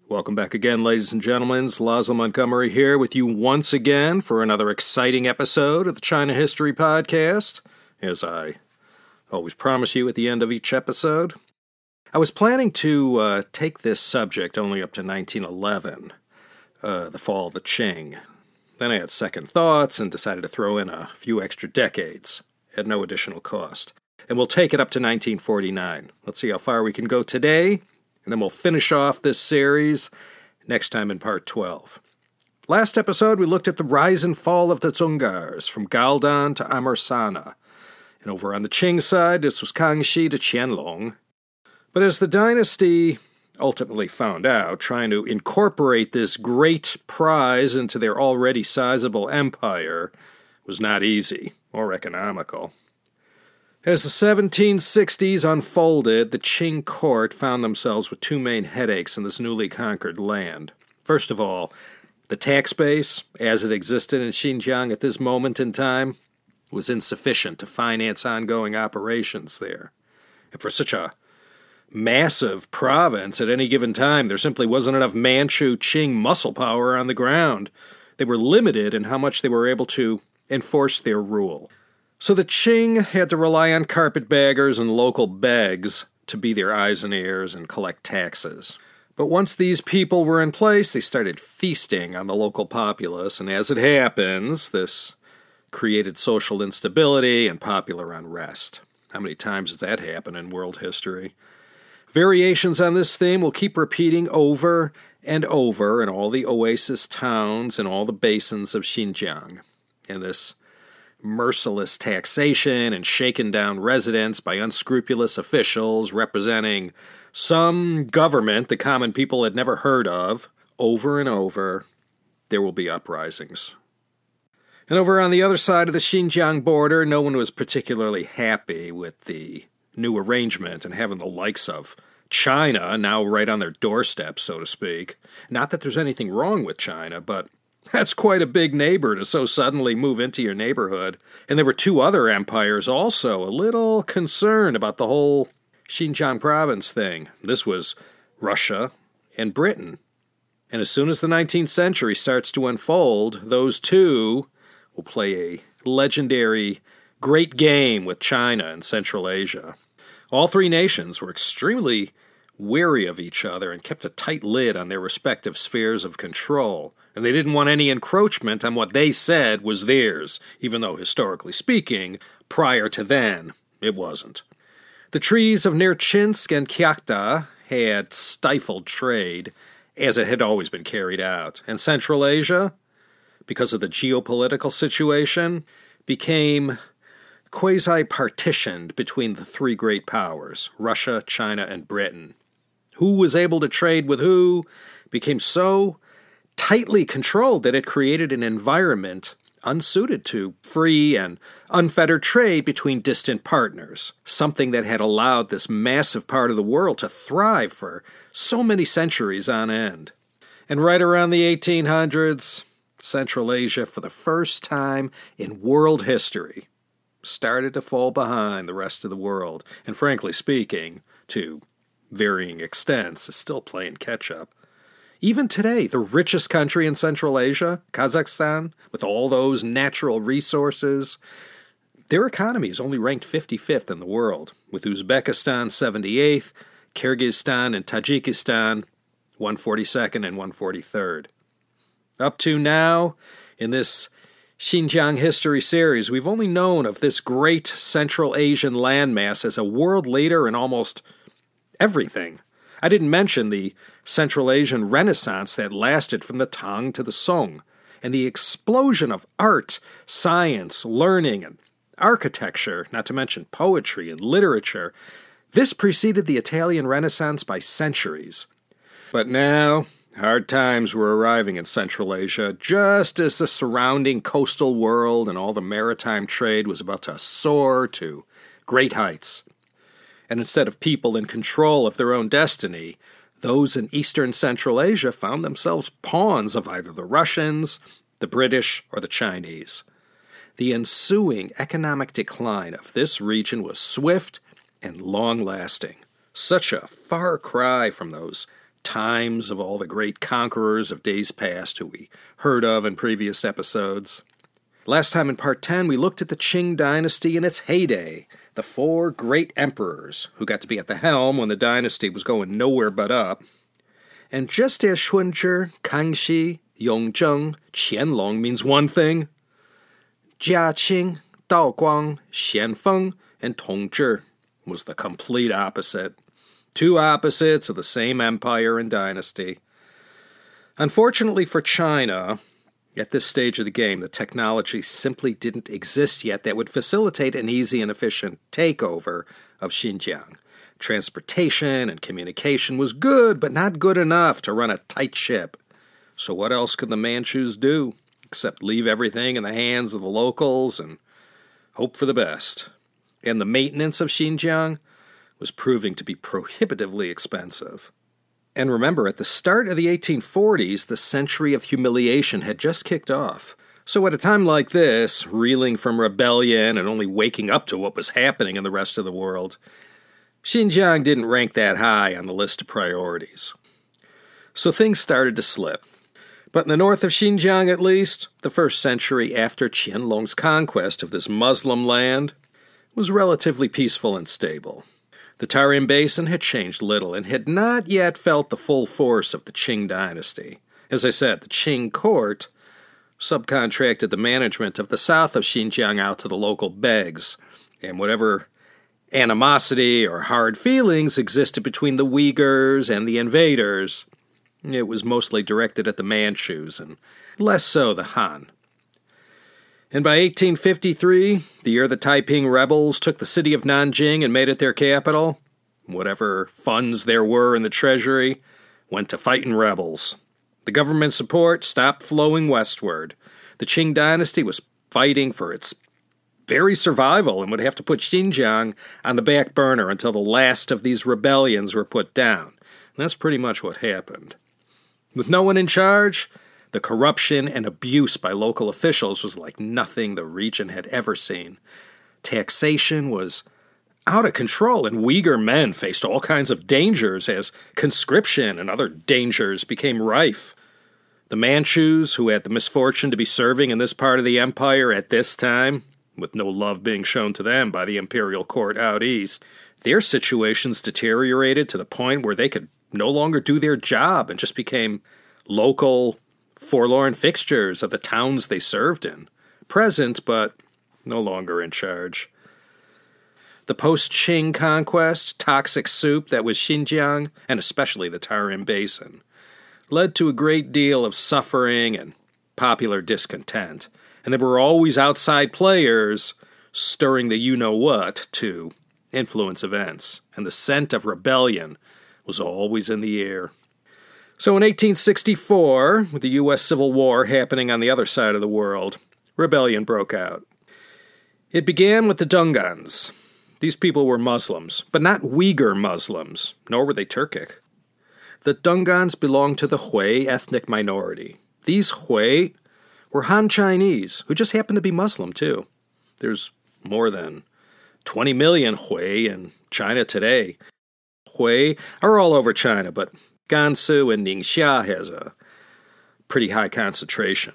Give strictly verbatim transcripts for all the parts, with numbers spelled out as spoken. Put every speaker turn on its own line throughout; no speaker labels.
Welcome back again, ladies and gentlemen. It's Laszlo Montgomery here with you once again for another exciting episode of the China History Podcast, as I always promise you at the end of each episode. I was planning to uh, take this subject only up to nineteen eleven, uh, the fall of the Qing. Then I had second thoughts and decided to throw in a few extra decades at no additional cost. And we'll take it up to nineteen forty-nine. Let's see how far we can go today. And then we'll finish off this series next time in part twelve. Last episode, we looked at the rise and fall of the Dzungars, from Galdan to Amersana. And over on the Qing side, this was Kangxi to Qianlong. But as the dynasty ultimately found out, trying to incorporate this great prize into their already sizable empire was not easy or economical. As the seventeen sixties unfolded, the Qing court found themselves with two main headaches in this newly conquered land. First of all, the tax base, as it existed in Xinjiang at this moment in time, was insufficient to finance ongoing operations there. And for such a massive province at any given time, there simply wasn't enough Manchu Qing muscle power on the ground. They were limited in how much they were able to enforce their rule. So the Qing had to rely on carpetbaggers and local begs to be their eyes and ears and collect taxes. But once these people were in place, they started feasting on the local populace, and as it happens, this created social instability and popular unrest. How many times has that happened in world history? Variations on this theme will keep repeating over and over in all the oasis towns and all the basins of Xinjiang. And this merciless taxation and shaken down residents by unscrupulous officials representing some government the common people had never heard of, over and over, there will be uprisings. And over on the other side of the Xinjiang border, no one was particularly happy with the new arrangement and having the likes of China now right on their doorstep, so to speak. Not that there's anything wrong with China, but that's quite a big neighbor to so suddenly move into your neighborhood. And there were two other empires also a little concerned about the whole Xinjiang province thing. This was Russia and Britain. And as soon as the nineteenth century starts to unfold, those two will play a legendary great game with China and Central Asia. All three nations were extremely wary of each other and kept a tight lid on their respective spheres of control. And they didn't want any encroachment on what they said was theirs, even though, historically speaking, prior to then, it wasn't. The treaties of Nerchinsk and Kyakhta had stifled trade, as it had always been carried out. And Central Asia, because of the geopolitical situation, became quasi-partitioned between the three great powers, Russia, China, and Britain. Who was able to trade with who became so tightly controlled that it created an environment unsuited to free and unfettered trade between distant partners, something that had allowed this massive part of the world to thrive for so many centuries on end. And right around the eighteen hundreds, Central Asia, for the first time in world history, started to fall behind the rest of the world, and frankly speaking, to varying extents, is still playing catch-up. Even today, the richest country in Central Asia, Kazakhstan, with all those natural resources, their economy is only ranked fifty-fifth in the world, with Uzbekistan seventy-eighth, Kyrgyzstan and Tajikistan one hundred forty-second and one hundred forty-third. Up to now, in this Xinjiang History series, we've only known of this great Central Asian landmass as a world leader in almost everything. I didn't mention the Central Asian Renaissance that lasted from the Tang to the Song, and the explosion of art, science, learning, and architecture, not to mention poetry and literature. This preceded the Italian Renaissance by centuries. But now, hard times were arriving in Central Asia, just as the surrounding coastal world and all the maritime trade was about to soar to great heights. And instead of people in control of their own destiny, those in Eastern Central Asia found themselves pawns of either the Russians, the British, or the Chinese. The ensuing economic decline of this region was swift and long-lasting, such a far cry from those times of all the great conquerors of days past who we heard of in previous episodes. Last time in part ten, we looked at the Qing dynasty in its heyday, the four great emperors who got to be at the helm when the dynasty was going nowhere but up. And just as Shunzhi, Kangxi, Yongzheng, Qianlong means one thing, Jiaqing, Daoguang, Xianfeng, and Tongzhi was the complete opposite. Two opposites of the same empire and dynasty. Unfortunately for China, at this stage of the game, the technology simply didn't exist yet that would facilitate an easy and efficient takeover of Xinjiang. Transportation and communication was good, but not good enough to run a tight ship. So what else could the Manchus do, except leave everything in the hands of the locals and hope for the best? And the maintenance of Xinjiang was proving to be prohibitively expensive. And remember, at the start of the eighteen forties, the century of humiliation had just kicked off. So at a time like this, reeling from rebellion and only waking up to what was happening in the rest of the world, Xinjiang didn't rank that high on the list of priorities. So things started to slip. But in the north of Xinjiang, at least, the first century after Qianlong's conquest of this Muslim land was relatively peaceful and stable. The Tarim Basin had changed little and had not yet felt the full force of the Qing dynasty. As I said, the Qing court subcontracted the management of the south of Xinjiang out to the local begs, and whatever animosity or hard feelings existed between the Uyghurs and the invaders, it was mostly directed at the Manchus and less so the Han. And by eighteen fifty-three, the year the Taiping rebels took the city of Nanjing and made it their capital, whatever funds there were in the treasury went to fighting rebels. The government support stopped flowing westward. The Qing dynasty was fighting for its very survival and would have to put Xinjiang on the back burner until the last of these rebellions were put down. And that's pretty much what happened. With no one in charge, the corruption and abuse by local officials was like nothing the region had ever seen. Taxation was out of control, and Uyghur men faced all kinds of dangers as conscription and other dangers became rife. The Manchus, who had the misfortune to be serving in this part of the empire at this time, with no love being shown to them by the imperial court out east, their situations deteriorated to the point where they could no longer do their job and just became local forlorn fixtures of the towns they served in, present but no longer in charge. The post-Qing conquest, toxic soup that was Xinjiang, and especially the Tarim Basin, led to a great deal of suffering and popular discontent, and there were always outside players stirring the you-know-what to influence events, and the scent of rebellion was always in the air. So in eighteen sixty-four, with the U S Civil War happening on the other side of the world, rebellion broke out. It began with the Dungans. These people were Muslims, but not Uyghur Muslims, nor were they Turkic. The Dungans belonged to the Hui ethnic minority. These Hui were Han Chinese, who just happened to be Muslim, too. There's more than twenty million Hui in China today. Hui are all over China, but Gansu and Ningxia has a pretty high concentration.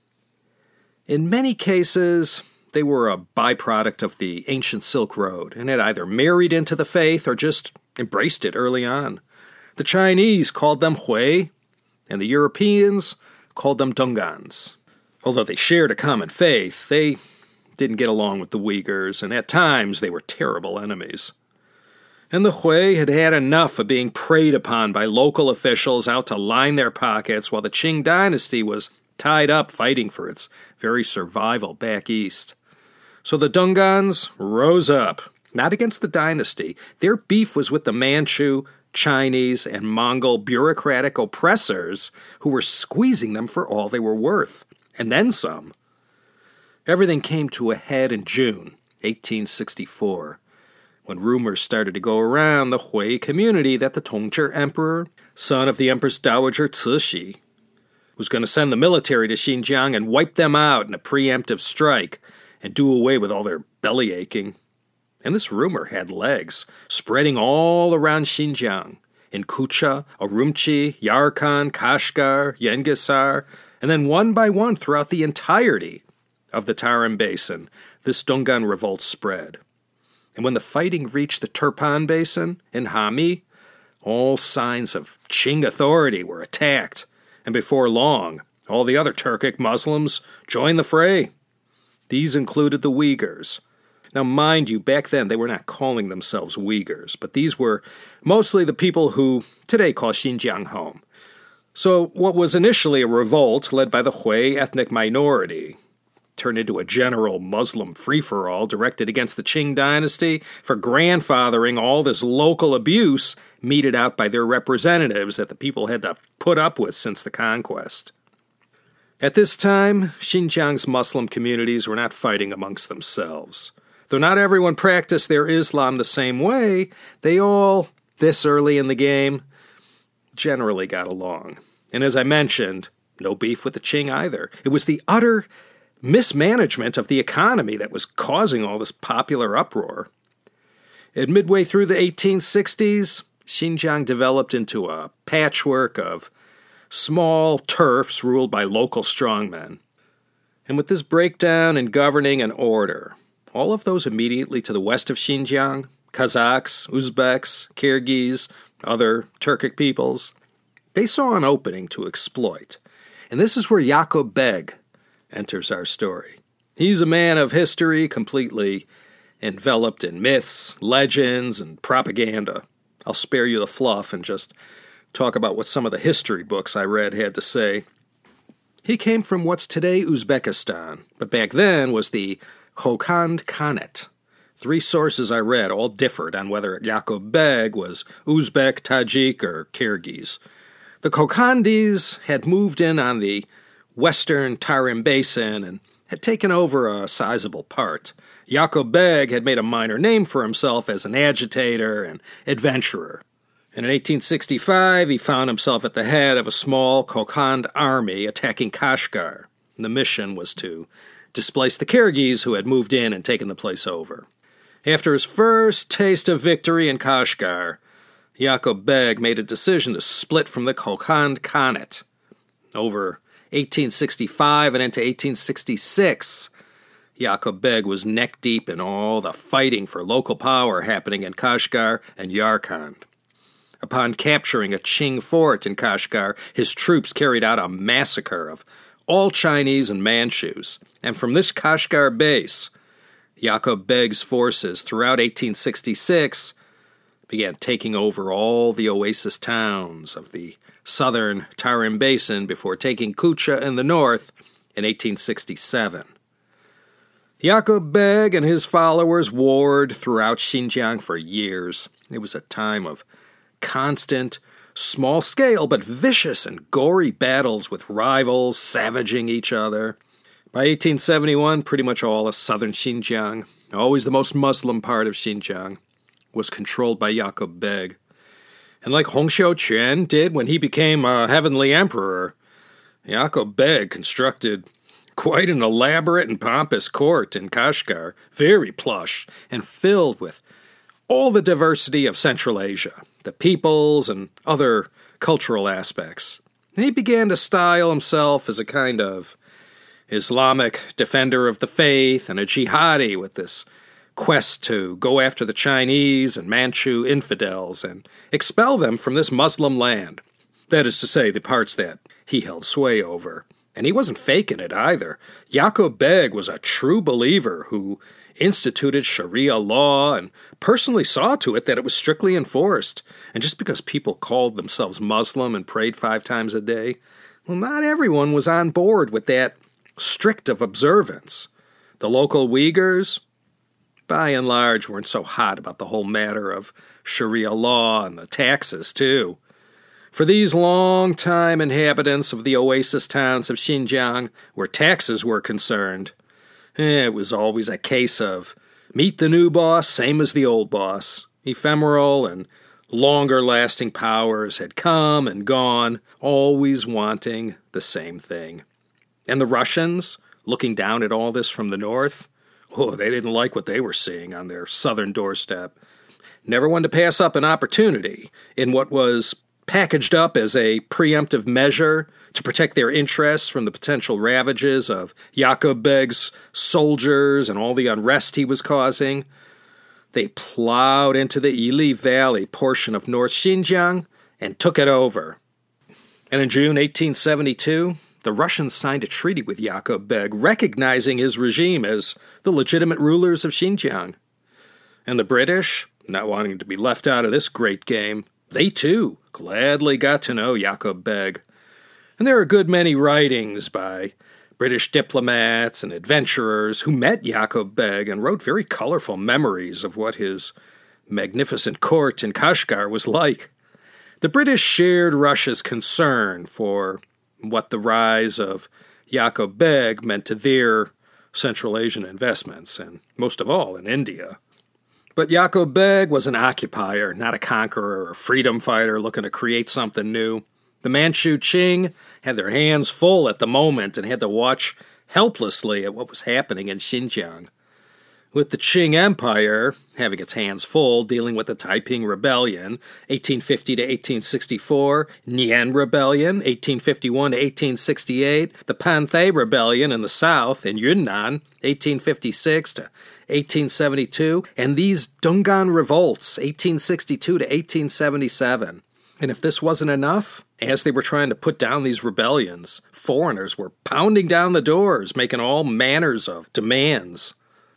In many cases, they were a byproduct of the ancient Silk Road and had either married into the faith or just embraced it early on. The Chinese called them Hui, and the Europeans called them Dungans. Although they shared a common faith, they didn't get along with the Uyghurs, and at times they were terrible enemies. And the Hui had had enough of being preyed upon by local officials out to line their pockets while the Qing dynasty was tied up fighting for its very survival back east. So the Dungans rose up, not against the dynasty. Their beef was with the Manchu, Chinese, and Mongol bureaucratic oppressors who were squeezing them for all they were worth, and then some. Everything came to a head in June eighteen sixty-four. When rumors started to go around the Hui community that the Tongzhi Emperor, son of the Empress Dowager Cixi, was going to send the military to Xinjiang and wipe them out in a preemptive strike and do away with all their belly aching. And this rumor had legs, spreading all around Xinjiang. in Kucha, Urumqi, Yarkand, Kashgar, Yengisar, and then one by one throughout the entirety of the Tarim Basin, this Dungan revolt spread. And when the fighting reached the Turpan Basin in Hami, all signs of Qing authority were attacked, and before long, all the other Turkic Muslims joined the fray. These included the Uyghurs. Now, mind you, back then they were not calling themselves Uyghurs, but these were mostly the people who today call Xinjiang home. So what was initially a revolt led by the Hui ethnic minority turned into a general Muslim free-for-all directed against the Qing dynasty for grandfathering all this local abuse meted out by their representatives that the people had to put up with since the conquest. At this time, Xinjiang's Muslim communities were not fighting amongst themselves. Though not everyone practiced their Islam the same way, they all, this early in the game, generally got along. And as I mentioned, no beef with the Qing either. It was the utter mismanagement of the economy that was causing all this popular uproar. At midway through the eighteen sixties, Xinjiang developed into a patchwork of small turfs ruled by local strongmen. And with this breakdown in governing and order, all of those immediately to the west of Xinjiang, Kazakhs, Uzbeks, Kyrgyz, other Turkic peoples, they saw an opening to exploit. And this is where Yaqub Beg enters our story. He's a man of history, completely enveloped in myths, legends, and propaganda. I'll spare you the fluff and just talk about what some of the history books I read had to say. He came from what's today Uzbekistan, but back then was the Kokand Khanate. Three sources I read all differed on whether Yaqub Beg was Uzbek, Tajik, or Kyrgyz. The Kokandis had moved in on the western Tarim Basin and had taken over a sizable part. Yaqub Beg had made a minor name for himself as an agitator and adventurer. And in eighteen sixty-five, he found himself at the head of a small Kokand army attacking Kashgar. The mission was to displace the Kyrgyz who had moved in and taken the place over. After his first taste of victory in Kashgar, Yaqub Beg made a decision to split from the Kokand Khanate. Over eighteen sixty-five and into eighteen sixty-six, Yaqub Beg was neck-deep in all the fighting for local power happening in Kashgar and Yarkand. Upon capturing a Qing fort in Kashgar, his troops carried out a massacre of all Chinese and Manchus, and from this Kashgar base, Yaqub Beg's forces throughout eighteen sixty-six began taking over all the oasis towns of the southern Tarim Basin before taking Kucha in the north in eighteen sixty-seven. Yaqub Beg and his followers warred throughout Xinjiang for years. It was a time of constant, small-scale but vicious and gory battles with rivals savaging each other. By eighteen seventy-one, pretty much all of southern Xinjiang, always the most Muslim part of Xinjiang, was controlled by Yaqub Beg. And like Hong Xiuquan did when he became a heavenly emperor, Yaqub Beg constructed quite an elaborate and pompous court in Kashgar, very plush and filled with all the diversity of Central Asia, the peoples and other cultural aspects. And he began to style himself as a kind of Islamic defender of the faith and a jihadi with this quest to go after the Chinese and Manchu infidels and expel them from this Muslim land. That is to say, the parts that he held sway over. And he wasn't faking it either. Yaqub Beg was a true believer who instituted Sharia law and personally saw to it that it was strictly enforced. And just because people called themselves Muslim and prayed five times a day, well, not everyone was on board with that strict of observance. The local Uyghurs, by and large, weren't so hot about the whole matter of Sharia law and the taxes, too. For these long-time inhabitants of the oasis towns of Xinjiang, where taxes were concerned, it was always a case of meet the new boss, same as the old boss. Ephemeral and longer-lasting powers had come and gone, always wanting the same thing. And the Russians, looking down at all this from the north, oh, they didn't like what they were seeing on their southern doorstep. never one to pass up an opportunity in what was packaged up as a preemptive measure to protect their interests from the potential ravages of Yaqub Beg's soldiers and all the unrest he was causing. They plowed into the Ili Valley portion of North Xinjiang and took it over. And in June eighteen seventy-two, the Russians signed a treaty with Yaqub Beg, recognizing his regime as the legitimate rulers of Xinjiang. And the British, not wanting to be left out of this great game, they too gladly got to know Yaqub Beg. And there are a good many writings by British diplomats and adventurers who met Yaqub Beg and wrote very colorful memories of what his magnificent court in Kashgar was like. The British shared Russia's concern for what the rise of Yaqub Beg meant to their Central Asian investments, and most of all in India. But Yaqub Beg was an occupier, not a conqueror or freedom fighter looking to create something new. The Manchu Qing had their hands full at the moment and had to watch helplessly at what was happening in Xinjiang. With the Qing Empire having its hands full dealing with the Taiping Rebellion, eighteen fifty to eighteen sixty-four, Nian Rebellion, eighteen fifty-one to eighteen sixty-eight, the Panthay Rebellion in the south in Yunnan, eighteen fifty-six to eighteen seventy-two, and these Dungan revolts, eighteen sixty-two to eighteen seventy-seven. And if this wasn't enough, as they were trying to put down these rebellions, foreigners were pounding down the doors, making all manners of demands.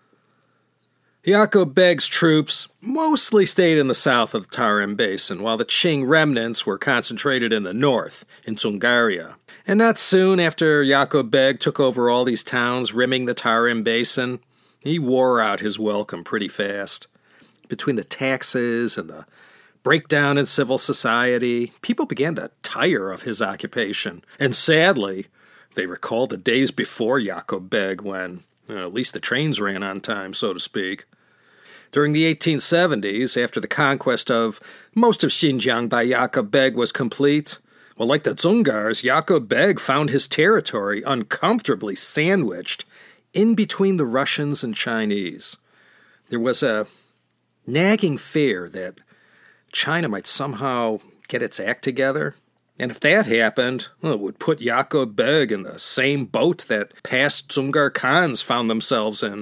Yaqub Beg's troops mostly stayed in the south of the Tarim Basin, while the Qing remnants were concentrated in the north, in Dzungaria. And not soon after Yaqub Beg took over all these towns rimming the Tarim Basin, he wore out his welcome pretty fast. Between the taxes and the breakdown in civil society, people began to tire of his occupation. And sadly, they recalled the days before Yaqub Beg when Uh, at least the trains ran on time, so to speak. During the eighteen seventies, after the conquest of most of Xinjiang by Yaqub Beg was complete, well, like the Dzungars, Yaqub Beg found his territory uncomfortably sandwiched in between the Russians and Chinese. There was a nagging fear that China might somehow get its act together. And if that happened, well, it would put Yaqub Beg in the same boat that past Dzungar Khans found themselves in.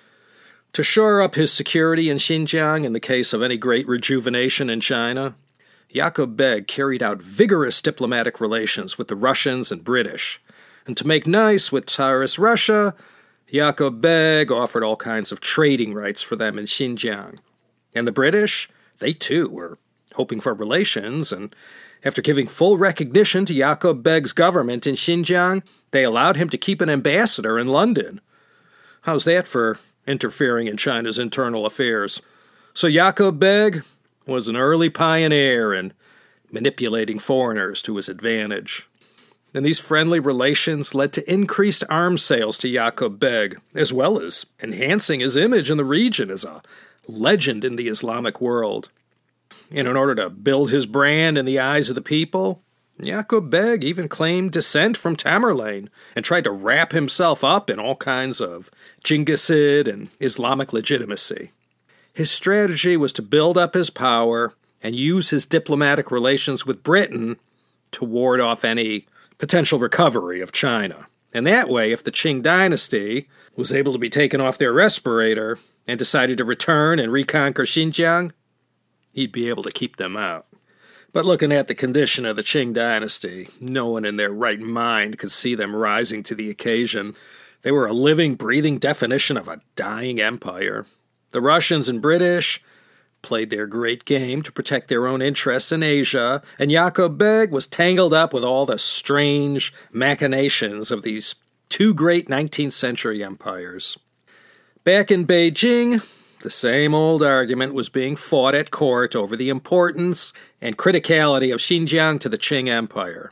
To shore up his security in Xinjiang in the case of any great rejuvenation in China, Yaqub Beg carried out vigorous diplomatic relations with the Russians and British. And to make nice with Tsarist Russia, Yaqub Beg offered all kinds of trading rights for them in Xinjiang. And the British, they too were hoping for relations, and after giving full recognition to Yaqub Beg's government in Xinjiang, they allowed him to keep an ambassador in London. How's that for interfering in China's internal affairs? So Yaqub Beg was an early pioneer in manipulating foreigners to his advantage. And these friendly relations led to increased arms sales to Yaqub Beg, as well as enhancing his image in the region as a legend in the Islamic world. And in order to build his brand in the eyes of the people, Yaqub Beg even claimed descent from Tamerlane and tried to wrap himself up in all kinds of Jinghisid and Islamic legitimacy. His strategy was to build up his power and use his diplomatic relations with Britain to ward off any potential recovery of China. And that way, if the Qing dynasty was able to be taken off their respirator and decided to return and reconquer Xinjiang, he'd be able to keep them out. But looking at the condition of the Qing dynasty, no one in their right mind could see them rising to the occasion. They were a living, breathing definition of a dying empire. The Russians and British played their great game to protect their own interests in Asia, and Yaqub Beg was tangled up with all the strange machinations of these two great nineteenth century empires. Back in Beijing, the same old argument was being fought at court over the importance and criticality of Xinjiang to the Qing Empire.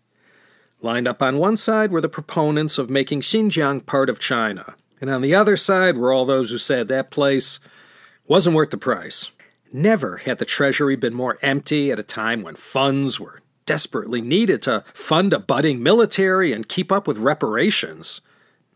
Lined up on one side were the proponents of making Xinjiang part of China, and on the other side were all those who said that place wasn't worth the price. Never had the treasury been more empty at a time when funds were desperately needed to fund a budding military and keep up with reparations.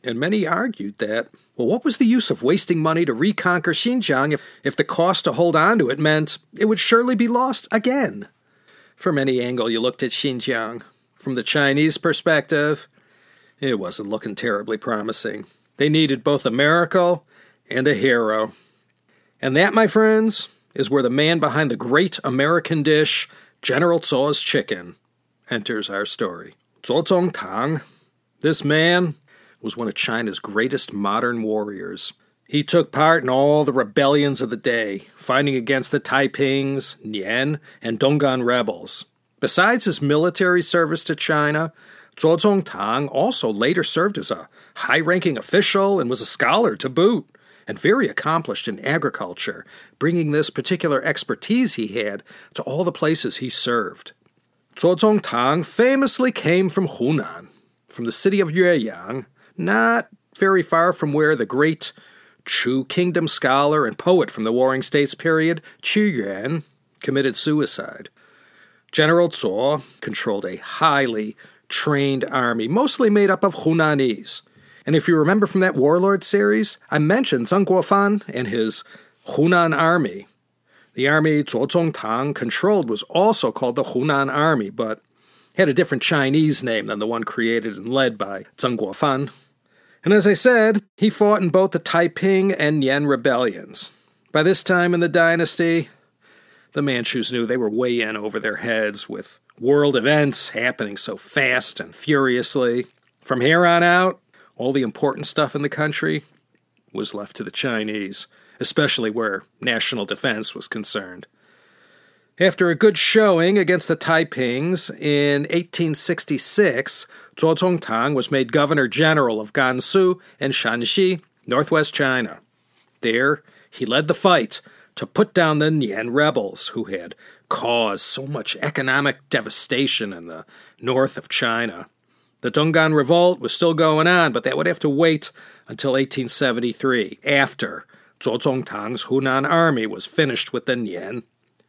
And many argued that, well, what was the use of wasting money to reconquer Xinjiang if, if the cost to hold on to it meant it would surely be lost again? From any angle you looked at Xinjiang, from the Chinese perspective, it wasn't looking terribly promising. They needed both a miracle and a hero. And that, my friends, is where the man behind the great American dish, General Tso's chicken, enters our story. Zuo Zongtang, this man was one of China's greatest modern warriors. He took part in all the rebellions of the day, fighting against the Taipings, Nian, and Donggan rebels. Besides his military service to China, Zuo Zongtang also later served as a high-ranking official and was a scholar to boot, and very accomplished in agriculture, bringing this particular expertise he had to all the places he served. Zuo Zongtang famously came from Hunan, from the city of Yueyang, not very far from where the great Chu Kingdom scholar and poet from the Warring States period, Qu Yuan, committed suicide. General Zuo controlled a highly trained army, mostly made up of Hunanese. And if you remember from that Warlord series, I mentioned Zheng Guofan and his Hunan army. The army Zuo Zongtang controlled was also called the Hunan Army, but had a different Chinese name than the one created and led by Zheng Guofan. And as I said, he fought in both the Taiping and Nian rebellions. By this time in the dynasty, the Manchus knew they were way in over their heads with world events happening so fast and furiously. From here on out, all the important stuff in the country was left to the Chinese, especially where national defense was concerned. After a good showing against the Taipings in eighteen sixty-six, Zuo Zongtang was made governor-general of Gansu and Shanxi, northwest China. There, he led the fight to put down the Nian rebels, who had caused so much economic devastation in the north of China. The Donggan Revolt was still going on, but that would have to wait until eighteen seventy-three, after Zuo Zongtang's Hunan army was finished with the Nian.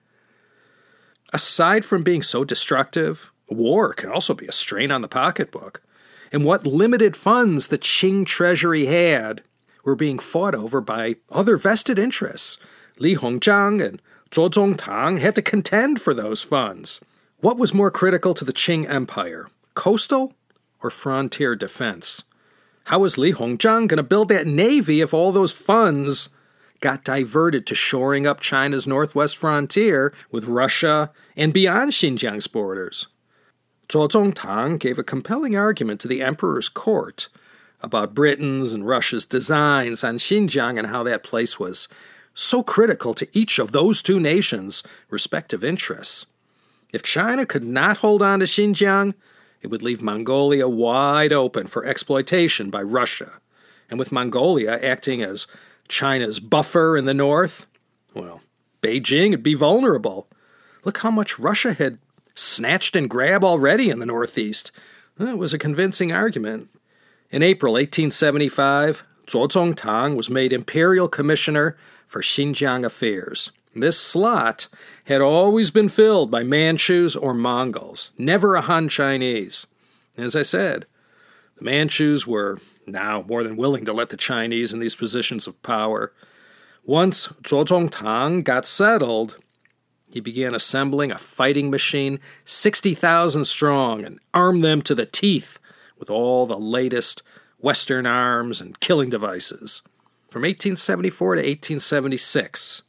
Aside from being so destructive, war can also be a strain on the pocketbook, and what limited funds the Qing treasury had were being fought over by other vested interests. Li Hongzhang and Zuo Zongtang had to contend for those funds. What was more critical to the Qing Empire, coastal or frontier defense? How was Li Hongzhang going to build that navy if all those funds got diverted to shoring up China's northwest frontier with Russia and beyond Xinjiang's borders? Zuo Zongtang gave a compelling argument to the emperor's court about Britain's and Russia's designs on Xinjiang and how that place was so critical to each of those two nations' respective interests. If China could not hold on to Xinjiang, it would leave Mongolia wide open for exploitation by Russia. And with Mongolia acting as China's buffer in the north, well, Beijing would be vulnerable. Look how much Russia had snatched and grabbed already in the northeast. It was a convincing argument. In April eighteen seventy-five, Zuo Zongtang was made imperial commissioner for Xinjiang affairs. This slot had always been filled by Manchus or Mongols, never a Han Chinese. As I said, the Manchus were now more than willing to let the Chinese in these positions of power. Once Zuo Zongtang got settled, he began assembling a fighting machine sixty thousand strong and armed them to the teeth with all the latest Western arms and killing devices. From eighteen seventy-four to eighteen seventy-six,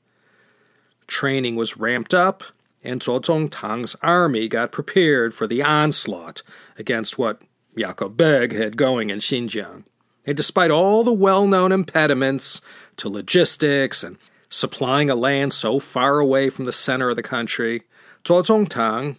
training was ramped up, and Zuo Zongtang's army got prepared for the onslaught against what Yaqub Beg had going in Xinjiang. And despite all the well-known impediments to logistics and supplying a land so far away from the center of the country, Zuo Zongtang,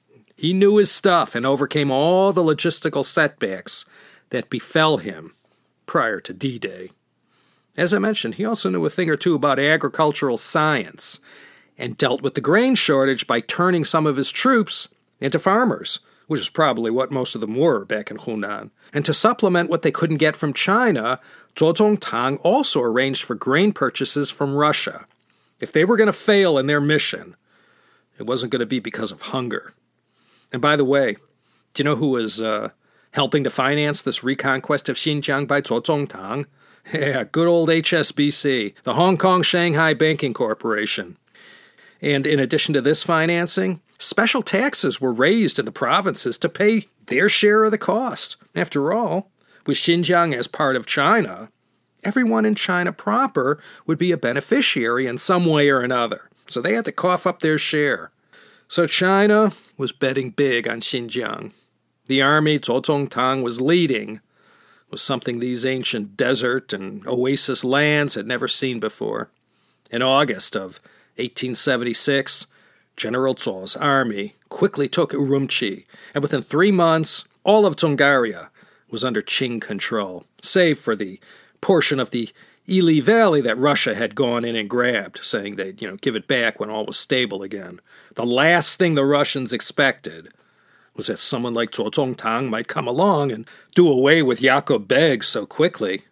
he knew his stuff and overcame all the logistical setbacks that befell him prior to D-Day. As I mentioned, he also knew a thing or two about agricultural science and dealt with the grain shortage by turning some of his troops into farmers, which is probably what most of them were back in Hunan. And to supplement what they couldn't get from China, Zuo Zongtang also arranged for grain purchases from Russia. If they were going to fail in their mission, it wasn't going to be because of hunger. And by the way, do you know who was uh, helping to finance this reconquest of Xinjiang by Zuo Zongtang. Yeah, good old H S B C, the Hong Kong Shanghai Banking Corporation. And in addition to this financing, special taxes were raised in the provinces to pay their share of the cost. After all, with Xinjiang as part of China, everyone in China proper would be a beneficiary in some way or another. So they had to cough up their share. So China was betting big on Xinjiang. The army Zuo Zongtang was leading was something these ancient desert and oasis lands had never seen before. In August of eighteen seventy-six, General Zuo's army quickly took Urumqi, and within three months, all of Dzungaria was under Qing control, save for the portion of the Ili Valley that Russia had gone in and grabbed, saying they'd, you know, give it back when all was stable again. The last thing the Russians expected was that someone like Zuo Zongtang might come along and do away with Yaqub Beg so quickly.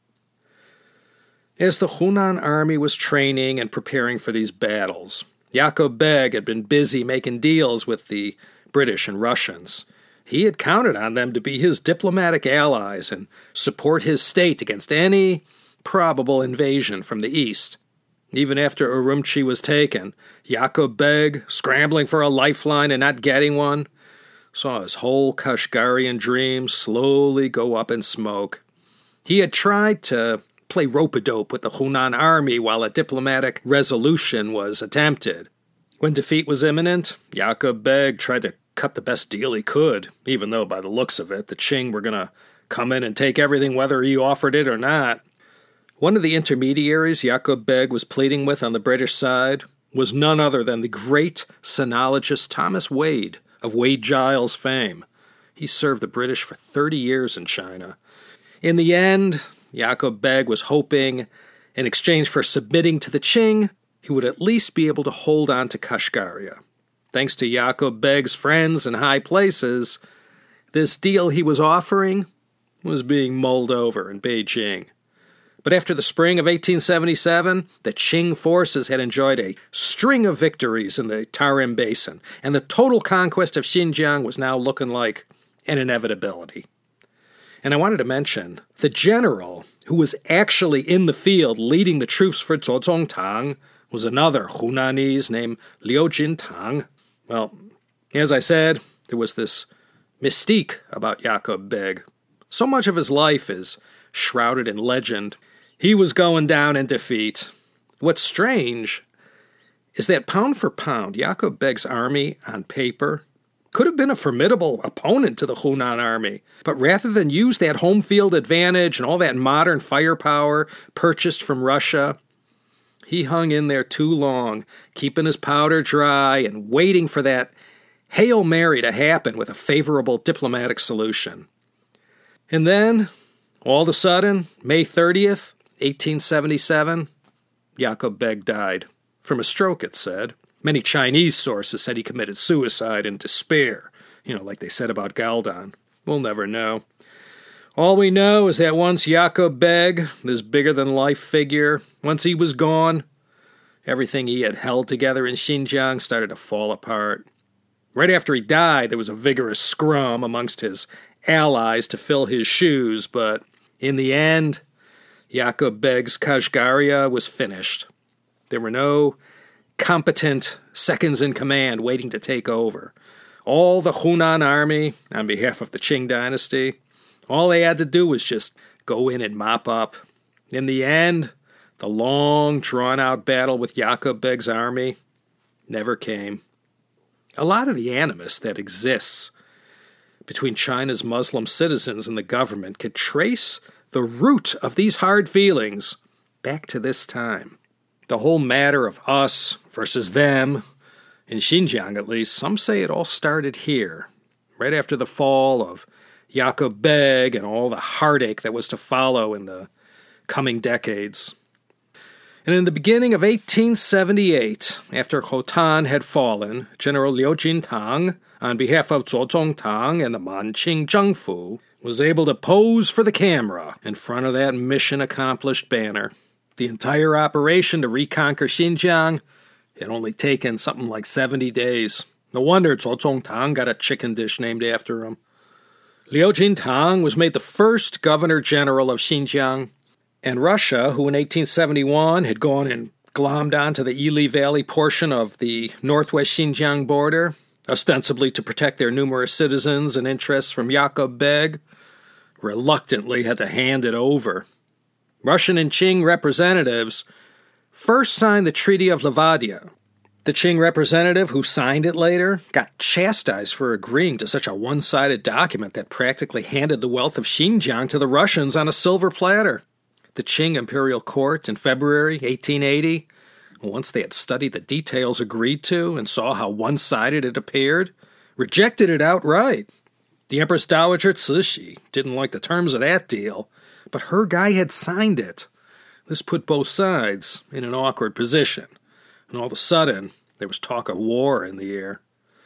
As the Hunan army was training and preparing for these battles, Yaqub Beg had been busy making deals with the British and Russians. He had counted on them to be his diplomatic allies and support his state against any probable invasion from the east. Even after Urumqi was taken, Yaqub Beg, scrambling for a lifeline and not getting one, saw his whole Kashgarian dream slowly go up in smoke. He had tried to play rope-a-dope with the Hunan army while a diplomatic resolution was attempted. When defeat was imminent, Yaqub Beg tried to cut the best deal he could, even though by the looks of it, the Qing were going to come in and take everything whether he offered it or not. One of the intermediaries Yaqub Beg was pleading with on the British side was none other than the great sinologist Thomas Wade, of Wade Giles fame. He served the British for thirty years in China. In the end, Yaqub Beg was hoping, in exchange for submitting to the Qing, he would at least be able to hold on to Kashgaria. Thanks to Yaqub Beg's friends in high places, this deal he was offering was being mulled over in Beijing. But after the spring of eighteen seventy-seven, the Qing forces had enjoyed a string of victories in the Tarim Basin, and the total conquest of Xinjiang was now looking like an inevitability. And I wanted to mention, the general who was actually in the field leading the troops for Zuo Zongtang was another Hunanese named Liu Jintang. Well, as I said, there was this mystique about Yaqub Beg. So much of his life is shrouded in legend. He was going down in defeat. What's strange is that pound for pound, Yaqub Beg's army, on paper, could have been a formidable opponent to the Hunan army. But rather than use that home field advantage and all that modern firepower purchased from Russia, he hung in there too long, keeping his powder dry and waiting for that Hail Mary to happen with a favorable diplomatic solution. And then, all of a sudden, May thirtieth, eighteen seventy-seven, Yaqub Beg died. From a stroke, it said. Many Chinese sources said he committed suicide in despair, you know, like they said about Galdan. We'll never know. All we know is that once Yaqub Beg, this bigger-than-life figure, once he was gone, everything he had held together in Xinjiang started to fall apart. Right after he died, there was a vigorous scrum amongst his allies to fill his shoes, but in the end, Yaqub Beg's Kashgaria was finished. There were no competent seconds-in-command waiting to take over. All the Hunan army, on behalf of the Qing dynasty, all they had to do was just go in and mop up. In the end, the long, drawn-out battle with Yaqub Beg's army never came. A lot of the animus that exists between China's Muslim citizens and the government could trace the root of these hard feelings back to this time. The whole matter of us versus them, in Xinjiang at least, some say it all started here, right after the fall of Yaqub Beg and all the heartache that was to follow in the coming decades. And in the beginning of eighteen seventy-eight, after Khotan had fallen, General Liu Jintang, on behalf of Zuo Zongtang and the Manqing Zhengfu, was able to pose for the camera in front of that mission-accomplished banner. The entire operation to reconquer Xinjiang had only taken something like seventy days. No wonder Zuo Zongtang got a chicken dish named after him. Liu Jintang was made the first governor-general of Xinjiang, and Russia, who in eighteen seventy-one had gone and glommed onto the Ili Valley portion of the northwest Xinjiang border, ostensibly to protect their numerous citizens and interests from Yaqub Beg, reluctantly had to hand it over. Russian and Qing representatives first signed the Treaty of Levadia. The Qing representative who signed it later got chastised for agreeing to such a one-sided document that practically handed the wealth of Xinjiang to the Russians on a silver platter. The Qing imperial court in February eighteen eighty, once they had studied the details agreed to and saw how one-sided it appeared, rejected it outright. The Empress Dowager Cixi didn't like the terms of that deal, but her guy had signed it. This put both sides in an awkward position, and all of a sudden, there was talk of war in the air.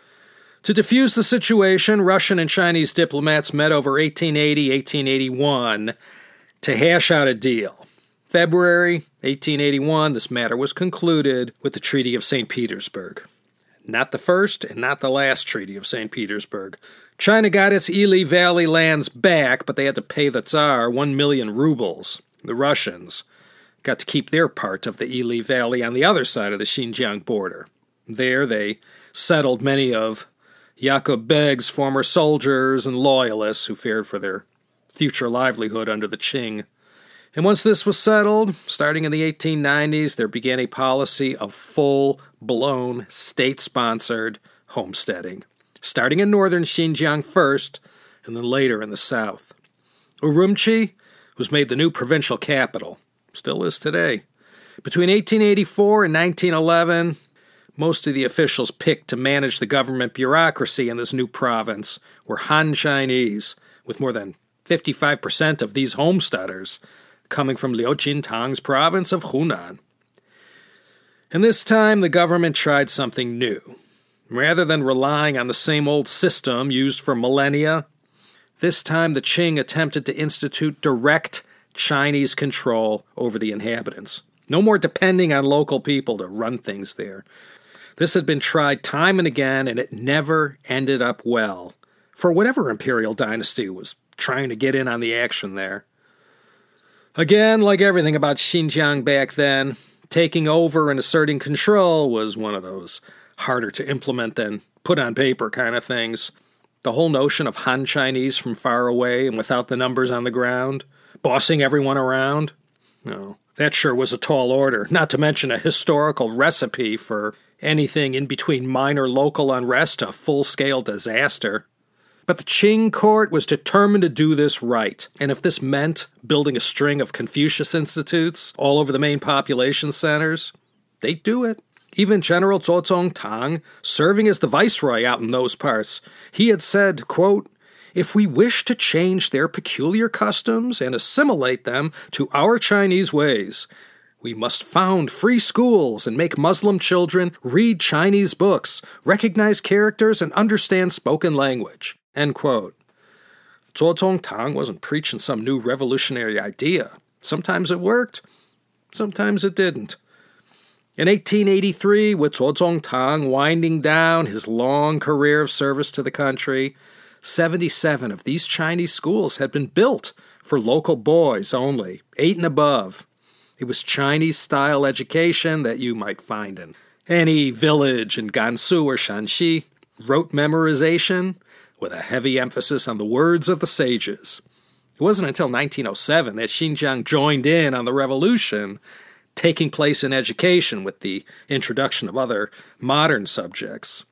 To defuse the situation, Russian and Chinese diplomats met over eighteen eighty to eighteen eighty-one to hash out a deal. February eighteen eighty-one, this matter was concluded with the Treaty of Saint Petersburg. Not the first and not the last Treaty of Saint Petersburg. China got its Ili Valley lands back, but they had to pay the Tsar one million rubles. The Russians got to keep their part of the Ili Valley on the other side of the Xinjiang border. There they settled many of Yaqub Beg's former soldiers and loyalists who feared for their future livelihood under the Qing. And once this was settled, starting in the eighteen nineties, there began a policy of full-blown, state-sponsored homesteading, starting in northern Xinjiang first, and then later in the south. Urumqi was made the new provincial capital, still is today. Between eighteen eighty-four and nineteen eleven, most of the officials picked to manage the government bureaucracy in this new province were Han Chinese, with more than fifty-five percent of these homesteaders coming from Liu Jintang's province of Hunan. And this time the government tried something new. Rather than relying on the same old system used for millennia, this time the Qing attempted to institute direct Chinese control over the inhabitants. No more depending on local people to run things there. This had been tried time and again, and it never ended up well for whatever imperial dynasty was trying to get in on the action there. Again, like everything about Xinjiang back then, taking over and asserting control was one of those harder to implement than put on paper kind of things. The whole notion of Han Chinese from far away and without the numbers on the ground, bossing everyone around, no, that sure was a tall order, not to mention a historical recipe for anything in between minor local unrest to full-scale disaster. But the Qing court was determined to do this right, and if this meant building a string of Confucius institutes all over the main population centers, they'd do it. Even General Zuozong Tang, serving as the viceroy out in those parts, he had said, quote, "If we wish to change their peculiar customs and assimilate them to our Chinese ways, we must found free schools and make Muslim children read Chinese books, recognize characters, and understand spoken language." End quote. Zuozong Tang wasn't preaching some new revolutionary idea. Sometimes it worked, sometimes it didn't. In eighteen eighty-three, with Zuozong Tang winding down his long career of service to the country, seventy-seven of these Chinese schools had been built for local boys only, eight and above. It was Chinese-style education that you might find in any village in Gansu or Shanxi, rote memorization, with a heavy emphasis on the words of the sages. It wasn't until nineteen oh seven that Xinjiang joined in on the revolution, taking place in education with the introduction of other modern subjects.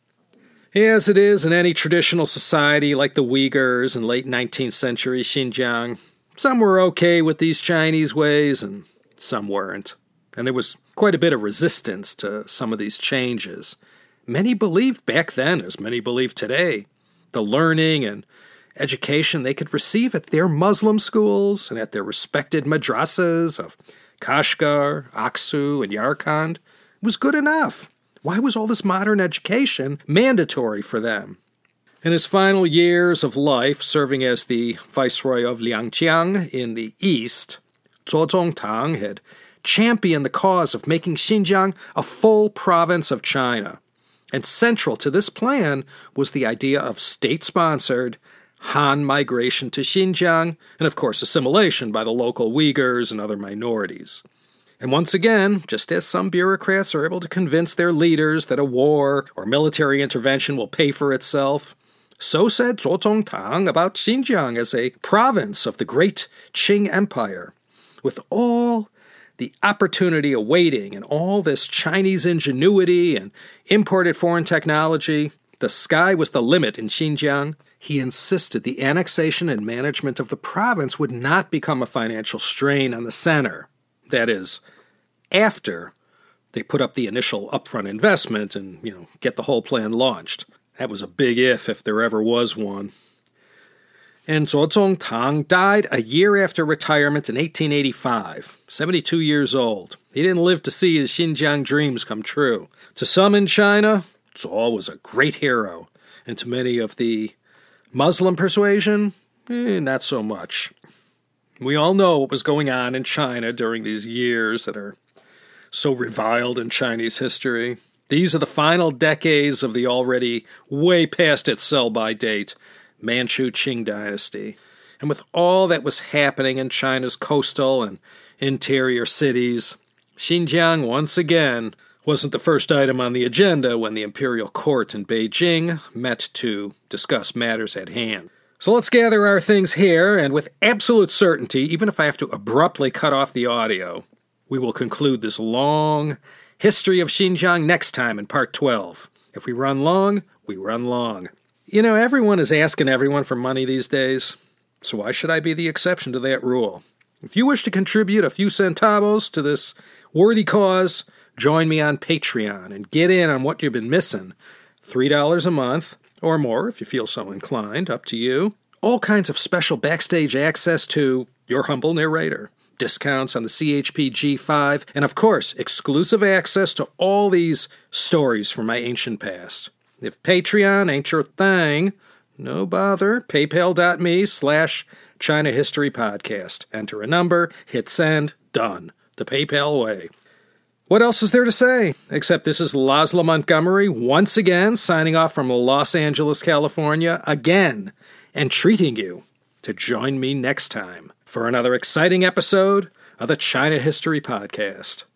As it is in any traditional society like the Uyghurs in late nineteenth century Xinjiang, some were okay with these Chinese ways and some weren't. And there was quite a bit of resistance to some of these changes. Many believed back then, as many believe today, the learning and education they could receive at their Muslim schools and at their respected madrasas of Kashgar, Aksu, and Yarkand was good enough. Why was all this modern education mandatory for them? In his final years of life, serving as the viceroy of Liangjiang in the east, Zuozong Tang had championed the cause of making Xinjiang a full province of China. And central to this plan was the idea of state-sponsored, Han migration to Xinjiang, and of course assimilation by the local Uyghurs and other minorities. And once again, just as some bureaucrats are able to convince their leaders that a war or military intervention will pay for itself, so said Zuo Zongtang about Xinjiang as a province of the great Qing Empire. With all the opportunity awaiting and all this Chinese ingenuity and imported foreign technology, the sky was the limit in Xinjiang. He insisted the annexation and management of the province would not become a financial strain on the center. That is, after they put up the initial upfront investment and, you know, get the whole plan launched. That was a big if, if there ever was one. And Zuo Zongtang died a year after retirement in eighteen eighty-five, seventy-two years old. He didn't live to see his Xinjiang dreams come true. To some in China, Zuo was a great hero, and to many of the Muslim persuasion, eh, not so much. We all know what was going on in China during these years that are so reviled in Chinese history. These are the final decades of the already way past its sell-by date Manchu Qing dynasty. And with all that was happening in China's coastal and interior cities, Xinjiang once again wasn't the first item on the agenda when the imperial court in Beijing met to discuss matters at hand. So let's gather our things here, and with absolute certainty, even if I have to abruptly cut off the audio, we will conclude this long history of Xinjiang next time in part twelve. If we run long, we run long. You know, everyone is asking everyone for money these days, so why should I be the exception to that rule? If you wish to contribute a few centavos to this worthy cause, join me on Patreon and get in on what you've been missing. three dollars a month, or more if you feel so inclined, up to you. All kinds of special backstage access to your humble narrator, discounts on the C H P G five, and of course, exclusive access to all these stories from my ancient past. If Patreon ain't your thing, no bother, paypal.me slash China History Podcast. Enter a number, hit send, done. The PayPal way. What else is there to say? Except this is Laszlo Montgomery, once again signing off from Los Angeles, California, again, and treating you to join me next time for another exciting episode of the China History Podcast.